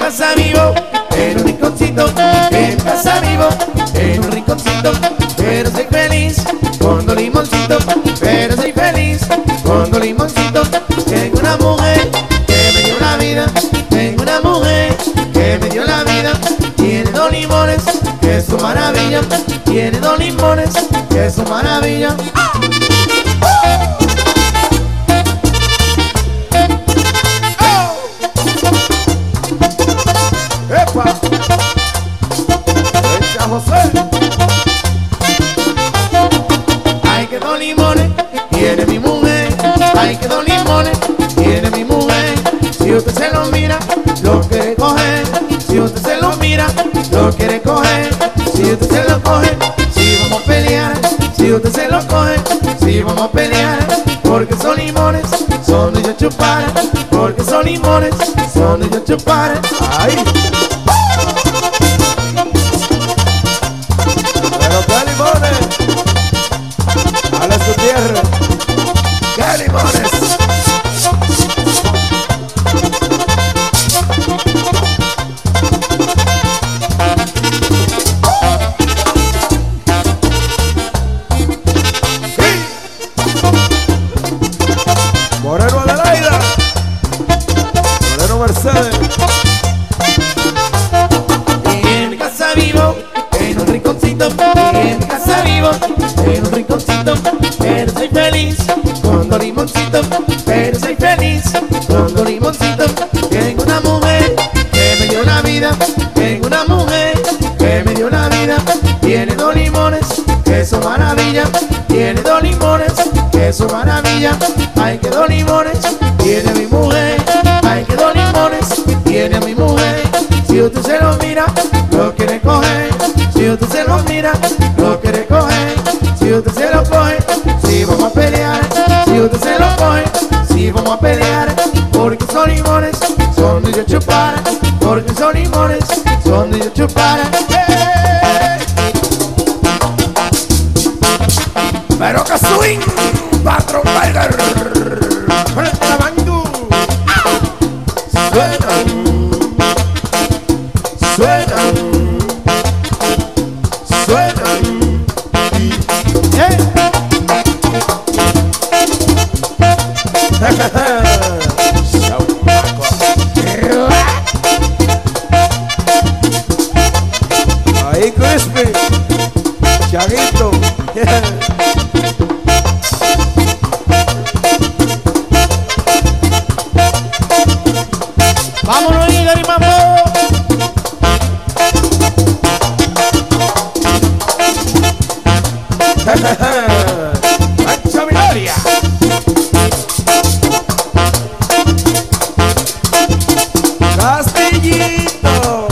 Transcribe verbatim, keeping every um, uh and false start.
casa vivo en un rinconcito, en mi casa vivo en un rinconcito, pero soy feliz con dos limoncitos, pero soy feliz con dos limoncitos. Tengo una mujer que me dio la vida, tengo una mujer que me dio la vida. Tiene dos limones, que es su maravilla, tiene dos limones, que es su maravilla. ¡Epa! ¡Echa José! Ay, que dos limones tiene mi mujer, ay, que dos limones tiene mi mujer. Si usted se lo mira, lo quiere coger. Si usted se lo mira, lo quiere coger. Si usted se lo coge, si vamos a pelear. Si usted se lo coge, si vamos a pelear. Porque son limones, son de yo chupar. Porque son limones, son de yo chupar. ¡Ay! Pero qué limones, dale su tierra. ¡Qué limones! Moreno Adelaida, Moreno Mercedes. Y en mi casa vivo en un rinconcito, y en mi casa vivo en un rinconcito, pero soy feliz con dos limoncitos, pero soy feliz con dos limoncitos. Tengo una mujer que me dio la vida, tengo una mujer que me dio la vida. Tiene dos limones, que son maravilla, tiene dos limones, que son maravilla. Ay, que dos limones tiene mi mujer, ay, que dos limones tiene mi mujer. Si usted se lo mira, lo quiere coger. Si usted se lo mira, lo quiere coger. Si usted se lo coge, si vamos a pelear. Si usted se lo coge, si vamos a pelear. Porque son limones, son de yo chupar. Porque son limones, son de yo chupar. ¡Hey! Pero que swing, patrón Tiger, frente a Bandú. Suenan, suenan, suenan. ¡Eh! Ahí Crispy, Chaguito. ¡Vámonos, Igor y Mambo! ¡Mancha Viloria! ¡Castillito!